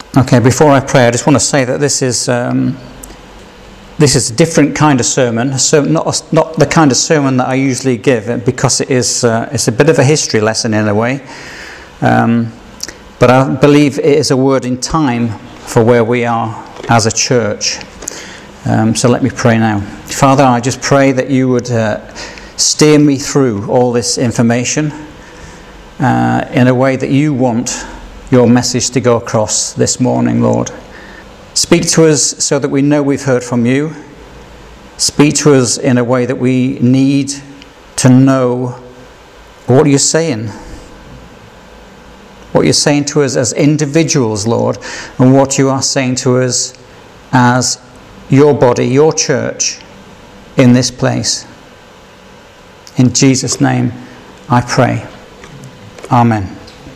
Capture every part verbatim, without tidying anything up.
Okay, before I pray, I just want to say that this is um, this is a different kind of sermon, so not a, not the kind of sermon that I usually give, because it is uh, it's a bit of a history lesson in a way. Um, but I believe it is a word in time for where we are as a church. Um, so let me pray now. Father, I just pray that you would uh, steer me through all this information uh, in a way that you want your message to go across this morning, Lord. Speak to us so that we know we've heard from you. Speak to us in a way that we need to know what you're saying. What you're saying to us as individuals, Lord, and what you are saying to us as your body, your church in this place. In Jesus' name I pray. Amen.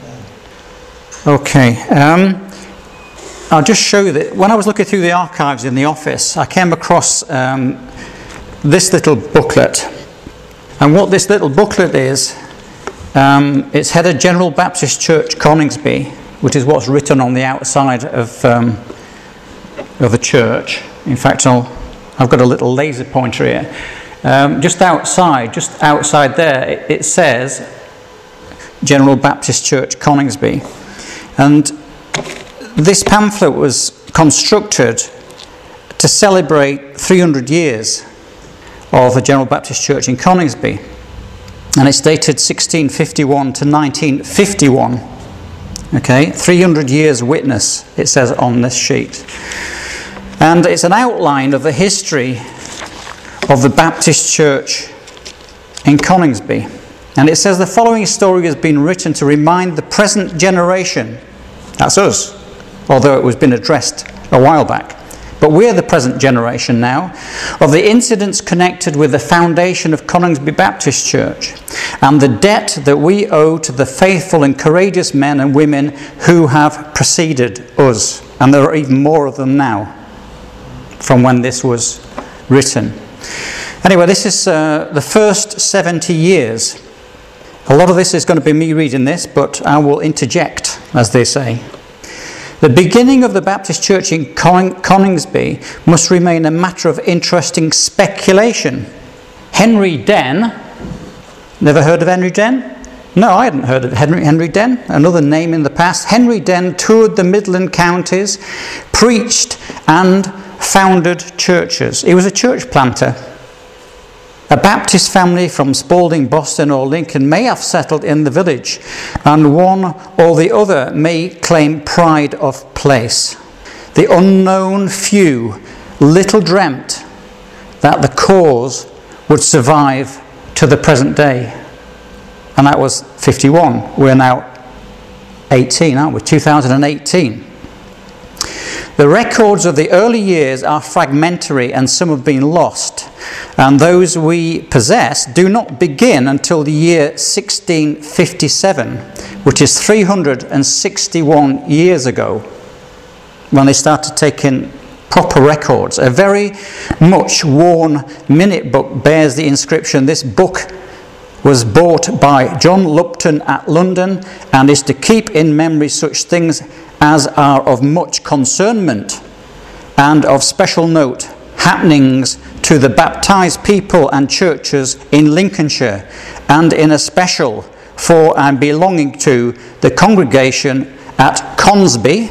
Okay, um, I'll just show you that when I was looking through the archives in the office, I came across um, this little booklet. And what this little booklet is, um, it's headed General Baptist Church, Coningsby, which is what's written on the outside of um, of the church. In fact, I'll, I've got a little laser pointer here. Um, just outside, just outside there, it, it says General Baptist Church, Coningsby. And this pamphlet was constructed to celebrate three hundred years of the General Baptist Church in Coningsby. And it's dated sixteen fifty-one to nineteen fifty-one. Okay, three hundred years witness, it says on this sheet. And it's an outline of the history of the Baptist Church in Coningsby. And it says the following story has been written to remind the present generation, that's us, although it was been addressed a while back, but we're the present generation now, of the incidents connected with the foundation of Coningsby Baptist Church and the debt that we owe to the faithful and courageous men and women who have preceded us. And there are even more of them now from when this was written. Anyway, this is uh, the first seventy years. A lot of this is going to be me reading this, but I will interject, as they say. The beginning of the Baptist Church in Con- Coningsby must remain a matter of interesting speculation. Henry Denne, never heard of Henry Denne? No, I hadn't heard of Henry, Henry Denne, another name in the past. Henry Denne toured the Midland counties, preached and founded churches. He was a church planter. A Baptist family from Spalding, Boston or Lincoln may have settled in the village, and one or the other may claim pride of place. The unknown few little dreamt that the cause would survive to the present day. And that was fifty-one. We're now eighteen, aren't we? two thousand eighteen. The records of the early years are fragmentary and some have been lost, and those we possess do not begin until the year sixteen fifty-seven, which is three hundred sixty-one years ago, when they started taking proper records. A very much worn minute book bears the inscription, "This book was bought by John Lupton at London and is to keep in memory such things as are of much concernment and of special note, happenings to the baptized people and churches in Lincolnshire, and in especial for and belonging to the congregation at Consby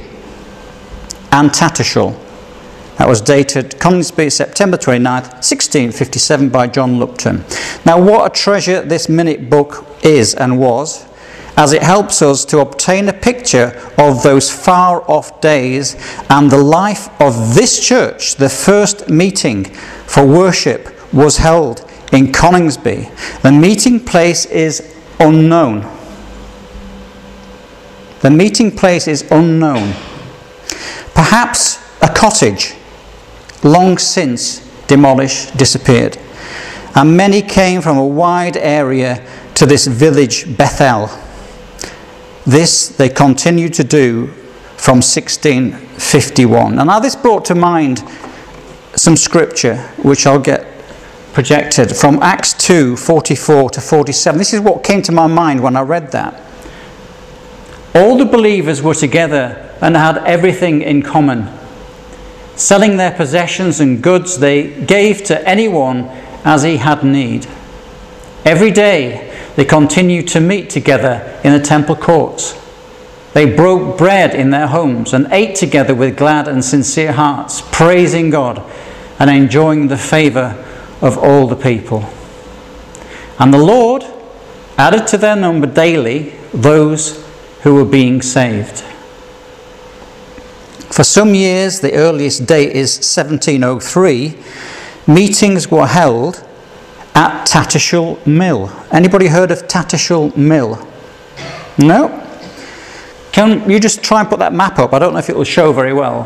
and Tattershall." That was dated Coningsby, September twenty-ninth, sixteen fifty-seven, by John Lupton. Now, what a treasure this minute book is and was, as it helps us to obtain a picture of those far-off days and the life of this church. The first meeting for worship was held in Coningsby. The meeting place is unknown. The meeting place is unknown. Perhaps a cottage, long since demolished, disappeared. And many came from a wide area to this village Bethel. This they continued to do from sixteen fifty-one. And now this brought to mind some scripture, which I'll get projected, from Acts two, forty-four to forty-seven. This is what came to my mind when I read that. All the believers were together and had everything in common. Selling their possessions and goods, they gave to anyone as he had need. Every day they continued to meet together in the temple courts. They broke bread in their homes and ate together with glad and sincere hearts, praising God and enjoying the favour of all the people. And the Lord added to their number daily those who were being saved. For some years, the earliest date is seventeen oh three, meetings were held at Tattershall Mill. Anybody heard of Tattershall Mill? No? Can you just try and put that map up? I don't know if it will show very well.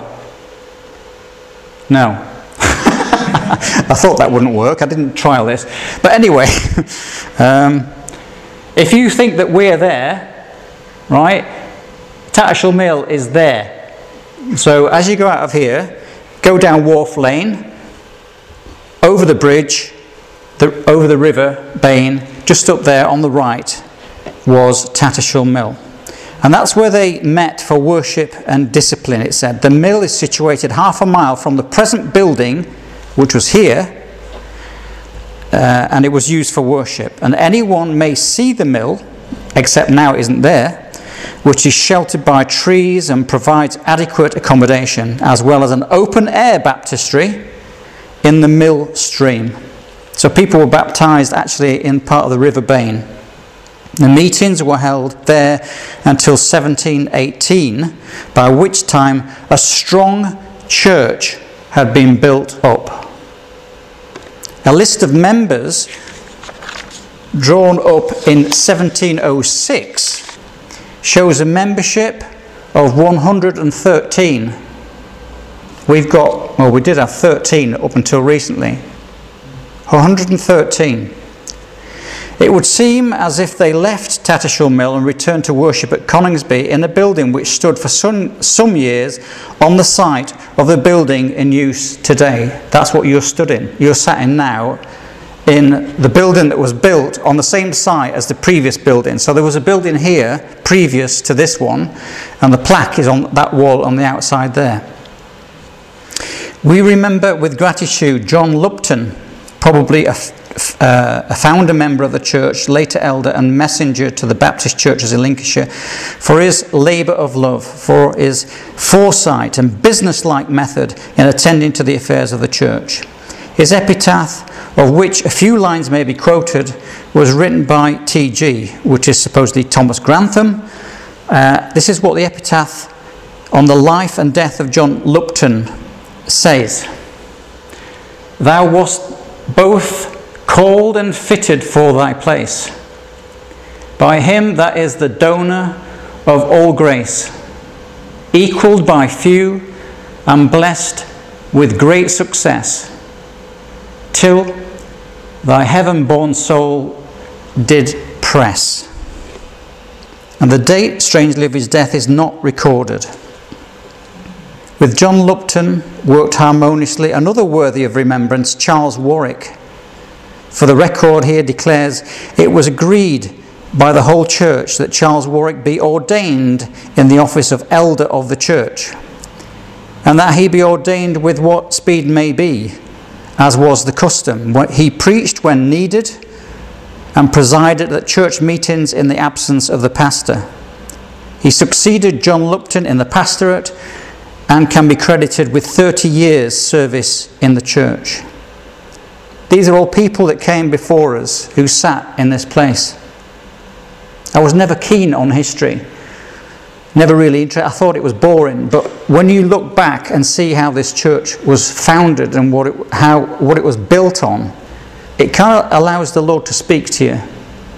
No. I thought that wouldn't work. I didn't trial this. But anyway, um, if you think that we're there, right, Tattershall Mill is there. So as you go out of here, go down Wharf Lane, over the bridge, the, over the river, Bain, just up there on the right was Tattershall Mill. And that's where they met for worship and discipline, it said. The mill is situated half a mile from the present building, which was here, uh, and it was used for worship. And anyone may see the mill, except now it isn't there, which is sheltered by trees and provides adequate accommodation, as well as an open-air baptistry in the mill stream. So people were baptised actually in part of the River Bain. The meetings were held there until seventeen eighteen, by which time a strong church had been built up. A list of members drawn up in seventeen oh six shows a membership of one hundred thirteen. We've got, well, we did have thirteen up until recently. one hundred thirteen. It would seem as if they left Tattershall Mill and returned to worship at Coningsby in a building which stood for some, some years on the site of the building in use today. That's what you're stood in. You're sat in now in the building that was built on the same site as the previous building. So there was a building here previous to this one, and the plaque is on that wall on the outside there. We remember with gratitude John Lupton, probably a Uh, a founder member of the church, later elder and messenger to the Baptist churches in Lincolnshire, for his labour of love, for his foresight and business-like method in attending to the affairs of the church. His epitaph, of which a few lines may be quoted, was written by T G, which is supposedly Thomas Grantham. Uh, this is what the epitaph on the life and death of John Lupton says. Thou wast both called and fitted for thy place, by him that is the donor of all grace, equalled by few and blessed with great success, till thy heaven-born soul did press. And the date, strangely, of his death is not recorded. With John Lupton worked harmoniously another worthy of remembrance, Charles Warwick. For the record here declares, it was agreed by the whole church that Charles Warwick be ordained in the office of elder of the church, and that he be ordained with what speed may be, as was the custom. He preached when needed and presided at church meetings in the absence of the pastor. He succeeded John Lupton in the pastorate and can be credited with thirty years service in the church. These are all people that came before us who sat in this place. I was never keen on history, never really interested. I thought it was boring, but when you look back and see how this church was founded and what it, how, what it was built on, it kind of allows the Lord to speak to you.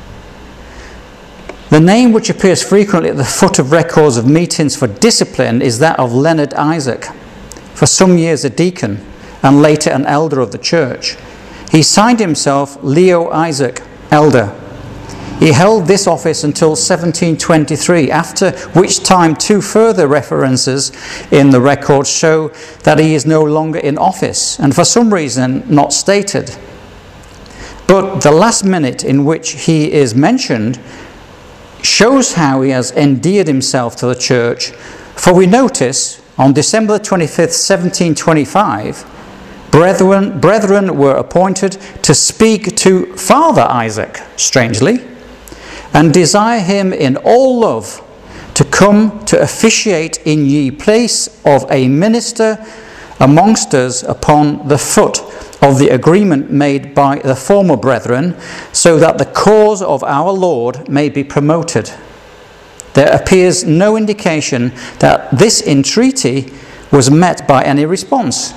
The name which appears frequently at the foot of records of meetings for discipline is that of Leonard Isaac, for some years a deacon and later an elder of the church. He signed himself Leo Isaac, elder. He held this office until seventeen twenty-three, after which time two further references in the records show that he is no longer in office, and for some reason not stated. But the last minute in which he is mentioned shows how he has endeared himself to the church For we notice on December twenty-fifth, seventeen twenty-five, brethren, brethren were appointed to speak to Father Isaac, strangely, and desire him in all love to come to officiate in ye place of a minister amongst us upon the foot of the agreement made by the former brethren, so that the cause of our Lord may be promoted. There appears no indication that this entreaty was met by any response.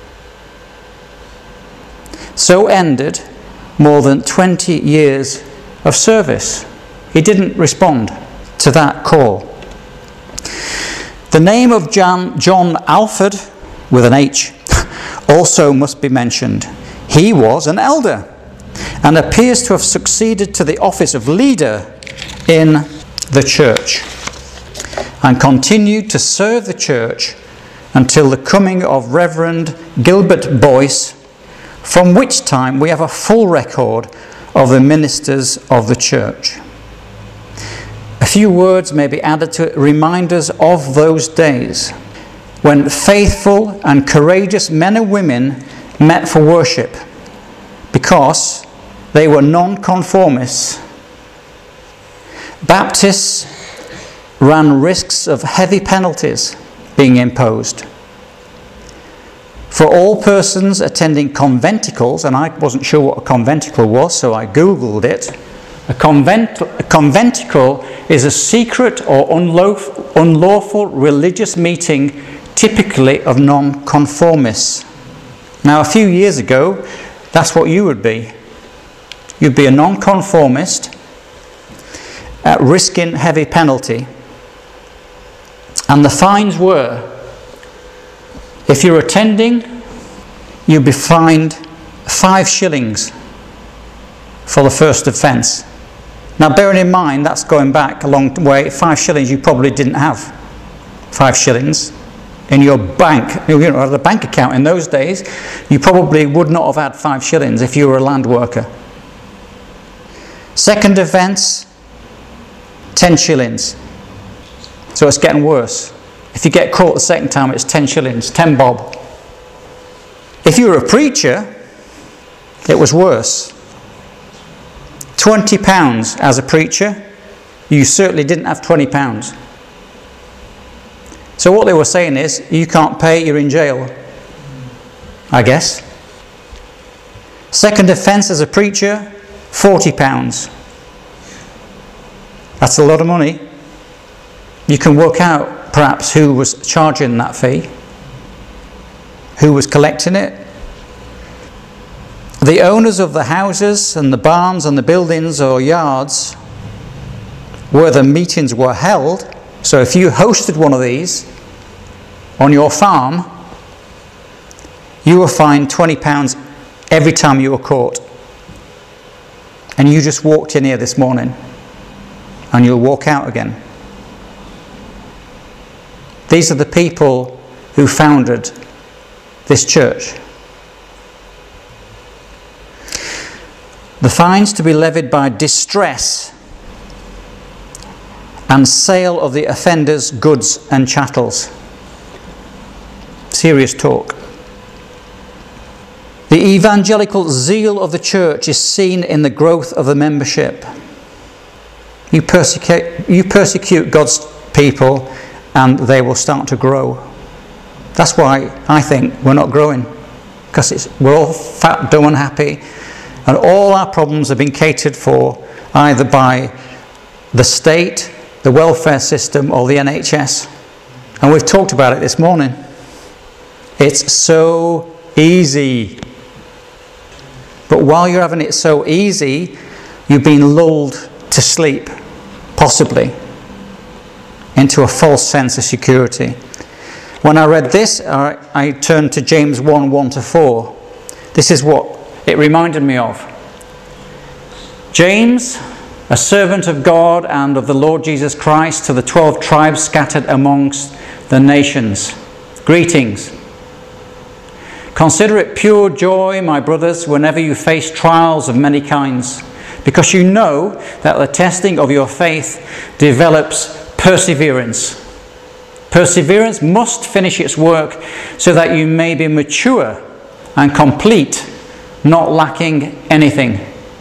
So ended more than twenty years of service. He didn't respond to that call. The name of John, John Alford, with an H, also must be mentioned. He was an elder and appears to have succeeded to the office of leader in the church and continued to serve the church until the coming of Reverend Gilbert Boyce, from which time we have a full record of the ministers of the church. A few words may be added to remind us of those days when faithful and courageous men and women met for worship, because they were non-conformists. Baptists ran risks of heavy penalties being imposed. For all persons attending conventicles, and I wasn't sure what a conventicle was, so I googled it. A, convent, a conventicle is a secret or unlawful, unlawful religious meeting, typically of non-conformists. Now, a few years ago, that's what you would be. You'd be a non-conformist at risking heavy penalty. And the fines were, if you're attending, you'd be fined five shillings for the first offence. Now, bearing in mind, that's going back a long way. Five shillings you probably didn't have. Five shillings in your bank, you know, the bank account in those days, you probably would not have had five shillings if you were a land worker. Second offence, ten shillings. So it's getting worse. If you get caught the second time, it's ten shillings, ten bob. If you were a preacher, it was worse. twenty pounds as a preacher, you certainly didn't have twenty pounds. So what they were saying is, you can't pay, you're in jail, I guess. Second offence as a preacher, forty pounds. That's a lot of money. You can work out perhaps who was charging that fee, who was collecting it. The owners of the houses and the barns and the buildings or yards where the meetings were held. So if you hosted one of these on your farm, you were fined twenty pounds every time you were caught. And you just walked in here this morning and you'll walk out again. These are the people who founded this church. The fines to be levied by distress and sale of the offender's goods and chattels. Serious talk. The evangelical zeal of the church is seen in the growth of the membership. You persecute, you persecute God's people and they will start to grow. That's why I think we're not growing, because it's, we're all fat, dumb and happy, and all our problems have been catered for either by the state, the welfare system, or the N H S. And we've talked about it this morning. It's so easy. But while you're having it so easy, you've been lulled to sleep, possibly, into a false sense of security. When I read this, I, I turned to James one, one to four. This is what it reminded me of. James, a servant of God and of the Lord Jesus Christ, to the twelve tribes scattered amongst the nations. Greetings. Consider it pure joy, my brothers, whenever you face trials of many kinds, because you know that the testing of your faith develops perseverance. Perseverance must finish its work so that you may be mature and complete, not lacking anything.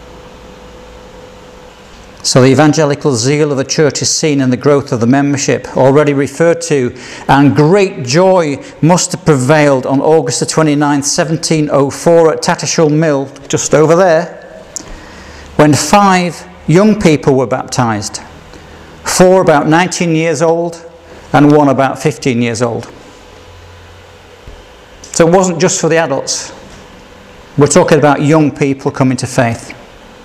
So the evangelical zeal of the church is seen in the growth of the membership already referred to, and great joy must have prevailed on August the twenty-ninth, seventeen oh four at Tattershall Mill, just over there, when five young people were baptised, four about nineteen years old and one about fifteen years old. So it wasn't just for the adults. We're talking about young people coming to faith.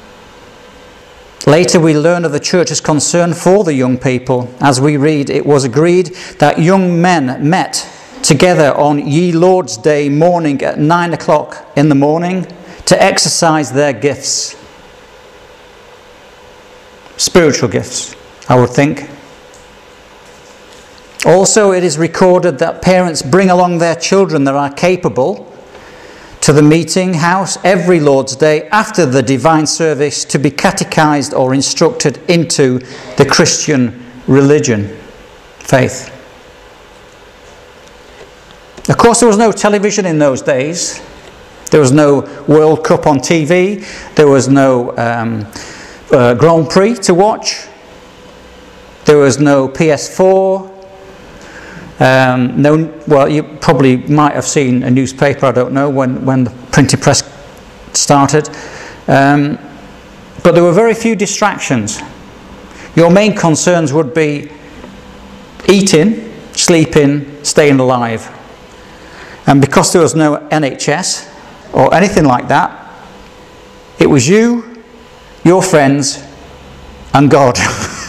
Later we learn of the church's concern for the young people. As we read, it was agreed that young men met together on Ye Lord's Day morning at nine o'clock in the morning to exercise their gifts. Spiritual gifts, I would think. Also, it is recorded that parents bring along their children that are capable to the meeting house every Lord's Day after the divine service to be catechized or instructed into the Christian religion, faith. Of course, there was no television in those days. There was no World Cup on T V. There was no um, uh, Grand Prix to watch. There was no P S four. Um, no, well, you probably might have seen a newspaper, I don't know, when, when the printing press started. Um, but there were very few distractions. Your main concerns would be eating, sleeping, staying alive. And because there was no N H S or anything like that, it was you, your friends, and God.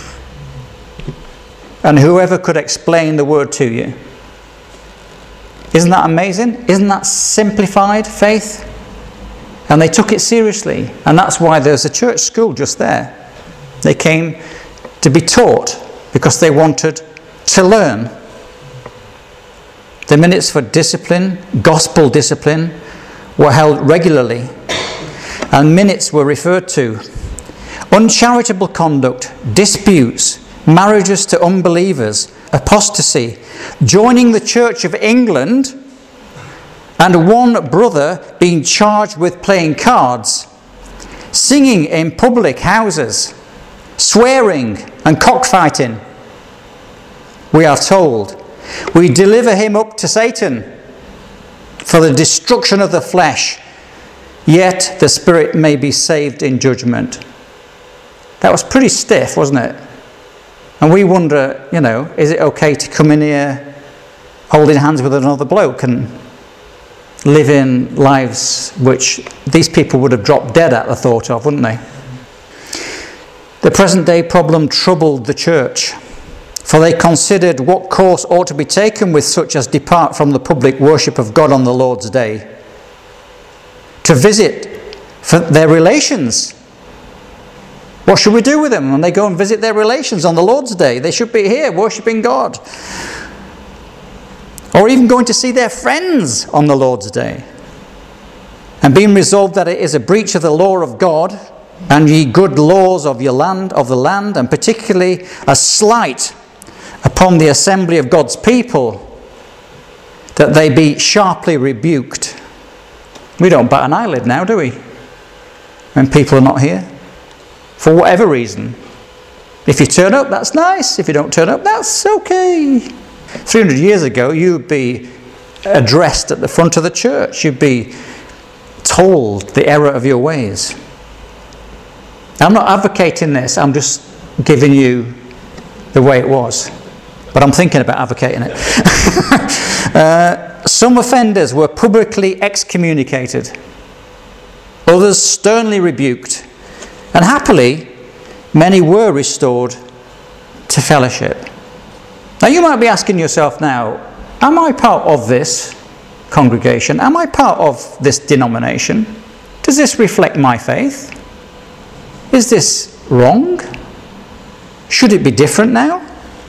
And whoever could explain the word to you. Isn't that amazing? Isn't that simplified faith? And they took it seriously. And that's why there's a church school just there. They came to be taught because they wanted to learn. The minutes for discipline, gospel discipline, were held regularly. And minutes were referred to. Uncharitable conduct, disputes, marriages to unbelievers, apostasy, joining the Church of England, and one brother being charged with playing cards, singing in public houses, swearing and cockfighting. We are told, we deliver him up to Satan for the destruction of the flesh, yet the spirit may be saved in judgment. That was pretty stiff, wasn't it? And we wonder, you know, is it okay to come in here holding hands with another bloke and live in lives which these people would have dropped dead at the thought of, wouldn't they? The present day problem troubled the church, for they considered what course ought to be taken with such as depart from the public worship of God on the Lord's Day, to visit for their relations. What should we do with them when they go and visit their relations on the Lord's Day? They should be here worshipping God. Or even going to see their friends on the Lord's Day. And being resolved that it is a breach of the law of God and ye good laws of your land, of the land, and particularly a slight upon the assembly of God's people, that they be sharply rebuked. We don't bat an eyelid now, do we? When people are not here. For whatever reason. If you turn up, that's nice. If you don't turn up, that's okay. three hundred years ago, you'd be addressed at the front of the church. You'd be told the error of your ways. I'm not advocating this. I'm just giving you the way it was. But I'm thinking about advocating it. uh, some offenders were publicly excommunicated. Others sternly rebuked. And happily, many were restored to fellowship. Now you might be asking yourself now, am I part of this congregation? Am I part of this denomination? Does this reflect my faith? Is this wrong? Should it be different now?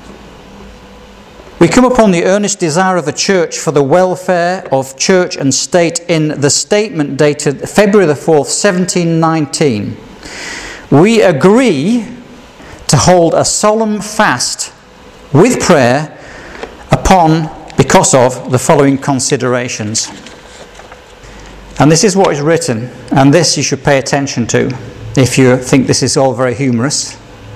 We come upon the earnest desire of the church for the welfare of church and state in the statement dated February the fourth, seventeen nineteen. We agree to hold a solemn fast with prayer upon, because of, the following considerations. And this is what is written, and this you should pay attention to if you think this is all very humorous.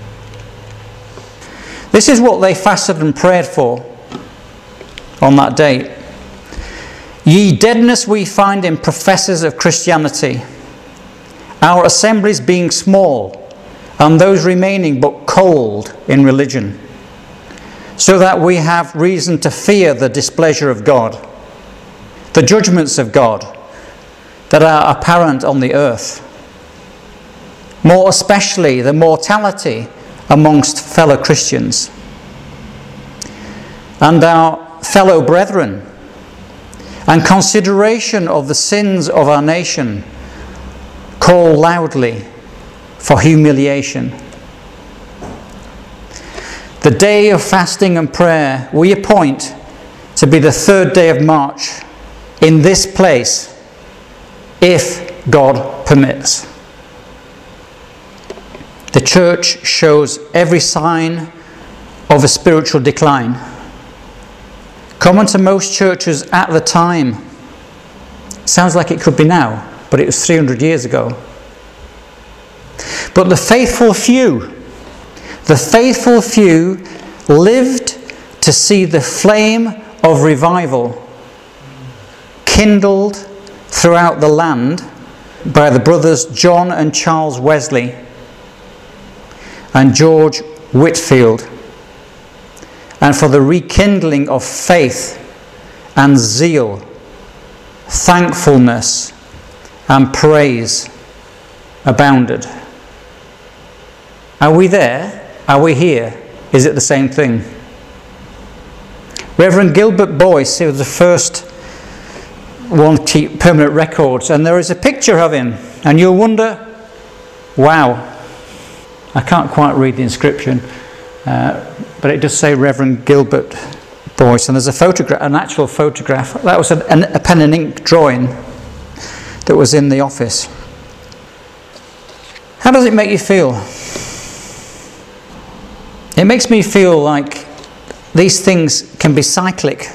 This is what they fasted and prayed for on that date. Ye deadness we find in professors of Christianity, our assemblies being small, and those remaining but cold in religion, so that we have reason to fear the displeasure of God, the judgments of God that are apparent on the earth, more especially the mortality amongst fellow Christians, and our fellow brethren, and consideration of the sins of our nation, call loudly for humiliation. The day of fasting and prayer we appoint to be the third day of March in this place, if God permits. The church shows every sign of a spiritual decline. Common to most churches at the time. Sounds like it could be now, but it was three hundred years ago. But the faithful few, the faithful few lived to see the flame of revival kindled throughout the land by the brothers John and Charles Wesley and George Whitefield, and for the rekindling of faith and zeal, thankfulness and praise abounded. Are we there? Are we here? Is it the same thing? Reverend Gilbert Boyce, he was the first one to keep permanent records, and there is a picture of him, and you'll wonder, wow, I can't quite read the inscription, uh, but it does say Reverend Gilbert Boyce, and there's a photograph, an actual photograph. That was a, a pen and ink drawing that was in the office. How does it make you feel? It makes me feel like these things can be cyclic.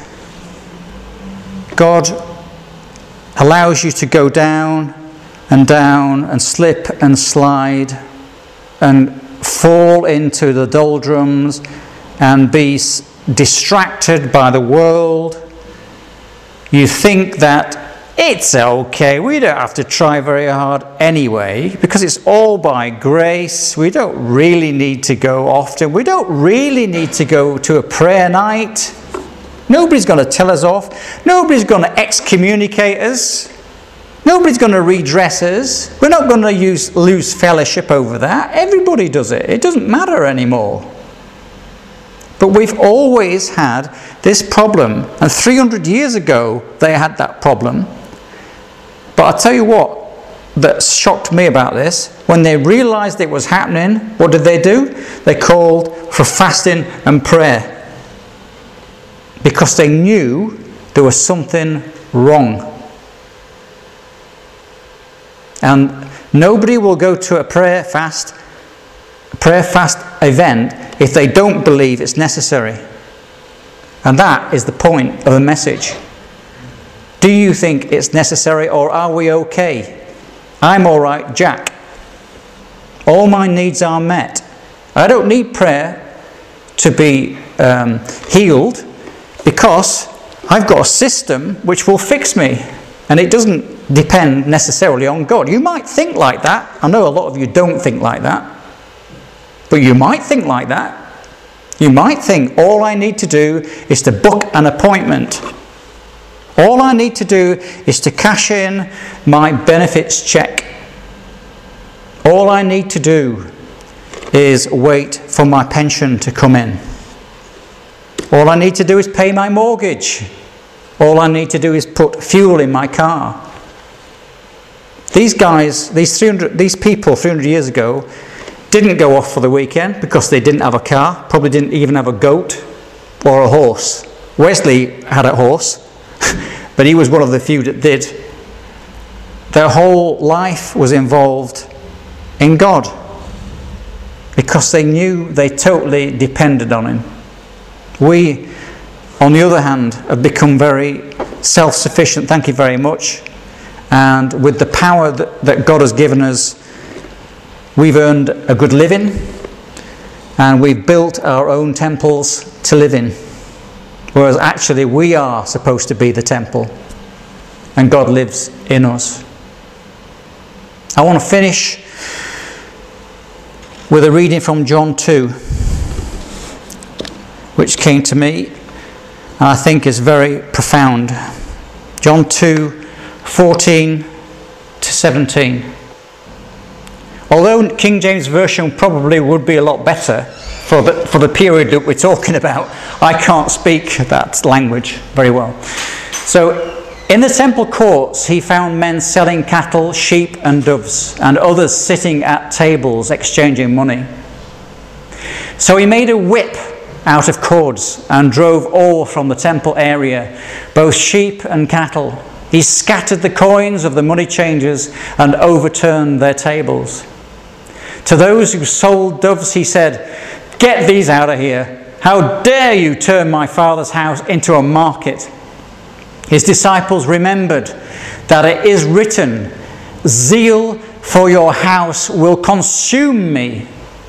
God allows you to go down and down and slip and slide and fall into the doldrums and be distracted by the world. You think that it's okay, we don't have to try very hard anyway, because it's all by grace. We don't really need to go often. We don't really need to go to a prayer night. Nobody's going to tell us off. Nobody's going to excommunicate us. Nobody's going to redress us. We're not going to use, lose fellowship over that. Everybody does it. It doesn't matter anymore. But we've always had this problem. And three hundred years ago, they had that problem. But I'll tell you what that shocked me about this. When they realised it was happening, what did they do? They called for fasting and prayer. Because they knew there was something wrong. And nobody will go to a prayer fast, a prayer fast event if they don't believe it's necessary. And that is the point of the message. Do you think it's necessary, or are we okay? I'm all right, Jack. All my needs are met. I don't need prayer to be um, healed, because I've got a system which will fix me, and it doesn't depend necessarily on God. You might think like that. I know a lot of you don't think like that, but you might think like that. You might think all I need to do is to book an appointment. All I need to do is to cash in my benefits check. All I need to do is wait for my pension to come in. All I need to do is pay my mortgage. All I need to do is put fuel in my car. These guys, these three hundred, these people three hundred years ago didn't go off for the weekend because they didn't have a car, probably didn't even have a goat or a horse. Wesley had a horse, but he was one of the few that did. Their whole life was involved in God because they knew they totally depended on Him. We on the other hand, have become very self-sufficient, thank you very much. And with the power that, that God has given us, we've earned a good living, and we've built our own temples to live in. Whereas actually we are supposed to be the temple, and God lives in us. I want to finish with a reading from John two, which came to me and I think is very profound. John two, fourteen to seventeen. Although King James Version probably would be a lot better for the, for the period that we're talking about, I can't speak that language very well. So, in the temple courts, he found men selling cattle, sheep and doves, and others sitting at tables exchanging money. So he made a whip out of cords and drove all from the temple area, both sheep and cattle. He scattered the coins of the money changers and overturned their tables. To those who sold doves, he said, "Get these out of here. How dare you turn my Father's house into a market?" His disciples remembered that it is written, "Zeal for your house will consume me."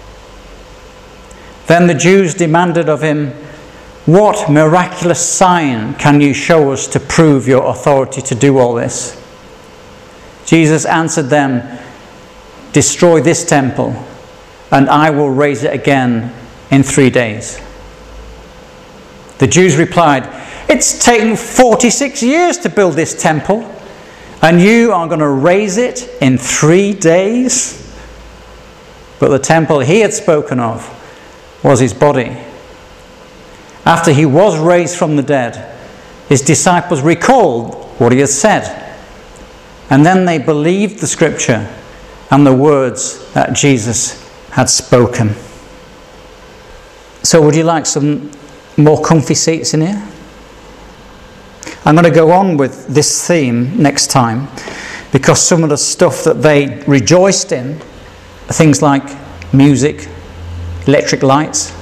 Then the Jews demanded of him, "What miraculous sign can you show us to prove your authority to do all this?" Jesus answered them, "Destroy this temple, and I will raise it again in three days." The Jews replied, "It's taken forty-six years to build this temple, and you are going to raise it in three days?" But the temple he had spoken of was his body. After he was raised from the dead, his disciples recalled what he had said, and then they believed the scripture and the words that Jesus had spoken. So would you like some more comfy seats in here? I'm going to go on with this theme next time, because some of the stuff that they rejoiced in, things like music, electric lights,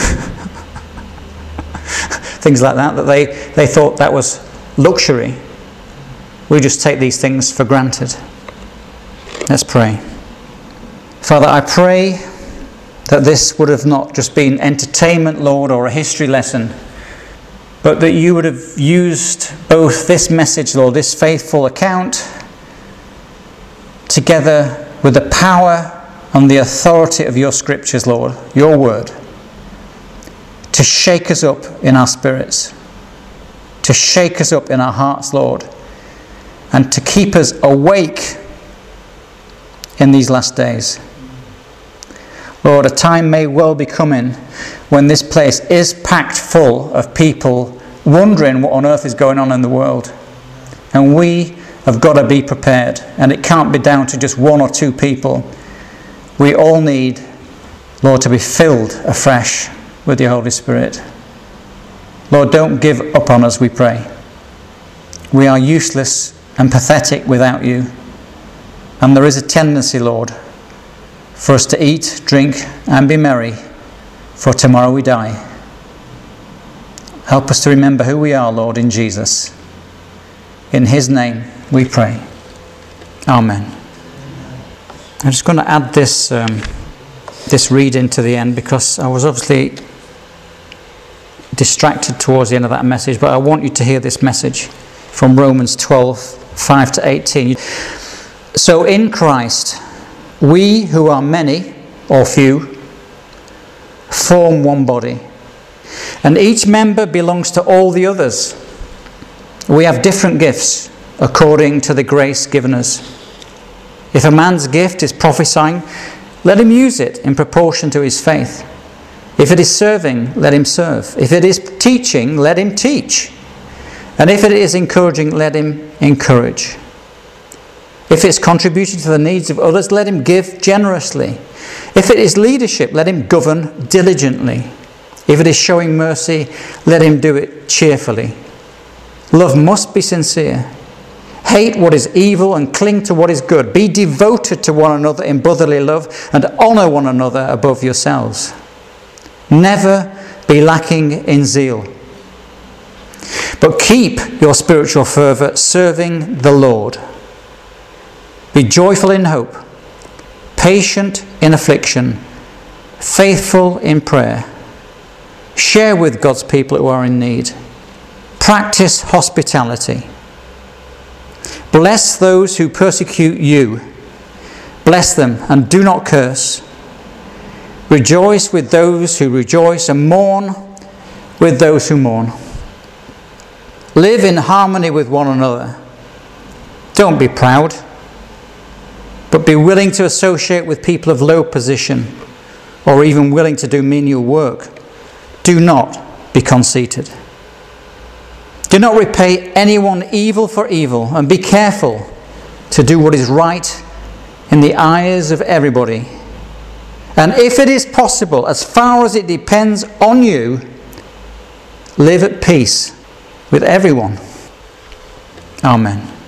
things like that, that they, they thought that was luxury. We just take these things for granted. Let's pray. Father, I pray that this would have not just been entertainment, Lord, or a history lesson, but that you would have used both this message, Lord, this faithful account, together with the power and the authority of your scriptures, Lord, your word, to shake us up in our spirits, to shake us up in our hearts, Lord, and to keep us awake in these last days. Lord, a time may well be coming when this place is packed full of people wondering what on earth is going on in the world. And we have got to be prepared. And it can't be down to just one or two people. We all need, Lord, to be filled afresh with your Holy Spirit. Lord, don't give up on us, we pray. We are useless and pathetic without you. And there is a tendency, Lord, for us to eat, drink, and be merry, for tomorrow we die. Help us to remember who we are, Lord, in Jesus. In his name we pray. Amen. I'm just going to add this um, this reading to the end, because I was obviously distracted towards the end of that message, but I want you to hear this message from Romans twelve, five to eighteen. So in Christ, we who are many or few form one body, and each member belongs to all the others. We have different gifts according to the grace given us. If a man's gift is prophesying, let him use it in proportion to his faith. If it is serving, let him serve. If it is teaching, let him teach. And if it is encouraging, let him encourage. If it's contributing to the needs of others, let him give generously. If it is leadership, let him govern diligently. If it is showing mercy, let him do it cheerfully. Love must be sincere. Hate what is evil and cling to what is good. Be devoted to one another in brotherly love and honour one another above yourselves. Never be lacking in zeal. But keep your spiritual fervour serving the Lord. Be joyful in hope, patient in affliction, faithful in prayer. Share with God's people who are in need. Practice hospitality. Bless those who persecute you. Bless them and do not curse. Rejoice with those who rejoice and mourn with those who mourn. Live in harmony with one another. Don't be proud, but be willing to associate with people of low position or even willing to do menial work. Do not be conceited. Do not repay anyone evil for evil, and be careful to do what is right in the eyes of everybody. And if it is possible, as far as it depends on you, live at peace with everyone. Amen.